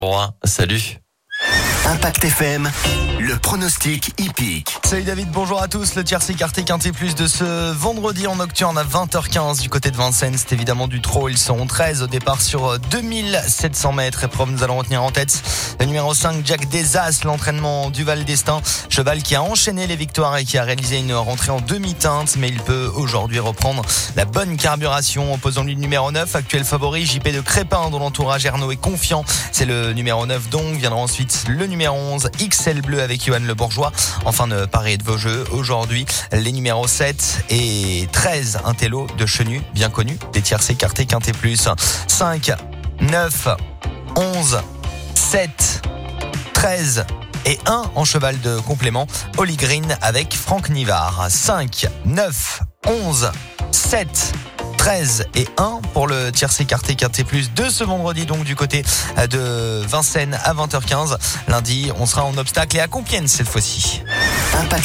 Salut. Impact FM, le pronostic hippique. Salut David, bonjour à tous. Le tiercé écarté quinté plus de ce vendredi en nocturne à 20h15 du côté de Vincennes. C'est évidemment du trot. Ils seront 13 au départ sur 2700 mètres. Épreuve, nous allons retenir en tête le numéro 5, Jack Desas, l'entraînement du Val d'Estaing. Cheval qui a enchaîné les victoires et qui a réalisé une rentrée en demi-teinte. Mais il peut aujourd'hui reprendre la bonne carburation. Opposons-lui le numéro 9, actuel favori, JP de Crépin, dont l'entourage Ernaud est confiant. C'est le numéro 9 donc. Viendra ensuite le numéro 11, XL Bleu avec Johan Le Bourgeois. Enfin de pari de vos jeux aujourd'hui, les numéros 7 et 13, un télo de Chenu, bien connu, des tiercés écartés quinté plus. 5, 9, 11, 7, 13 et 1 en cheval de complément. Holly Green avec Franck Nivard. 5, 9, 11, 7, 13 et 1 pour le tiercé écarté quinté plus de ce vendredi, donc du côté de Vincennes à 20h15. Lundi, on sera en obstacle et à Compiègne cette fois-ci. Impact